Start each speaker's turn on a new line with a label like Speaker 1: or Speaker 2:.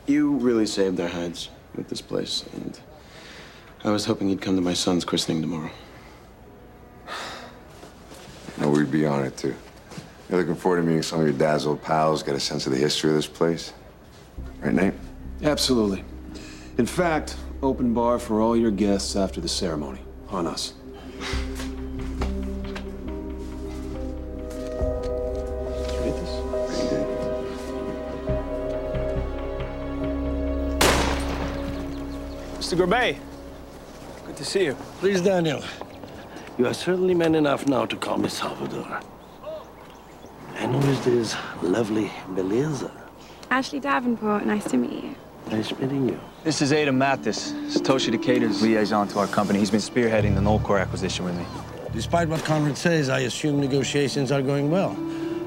Speaker 1: You really saved our hides with this place, and I was hoping you'd come to my son's christening tomorrow.
Speaker 2: No, we'd be on it, too. You're looking forward to meeting some of your dad's old pals, get a sense of the history of this place? Right, Nate?
Speaker 3: Absolutely. In fact, open bar for all your guests after the ceremony. On us.
Speaker 4: Mr. Gourmet, good to see you.
Speaker 5: Please, Daniel. You are certainly man enough now to call me Salvador. And who is this lovely Beleza?
Speaker 6: Ashley Davenport, nice to meet you.
Speaker 5: Nice meeting you.
Speaker 4: This is Adam Mathis, Satoshi Decatur's liaison to our company. He's been spearheading the Nullcore acquisition with me.
Speaker 5: Despite what Conrad says, I assume negotiations are going well.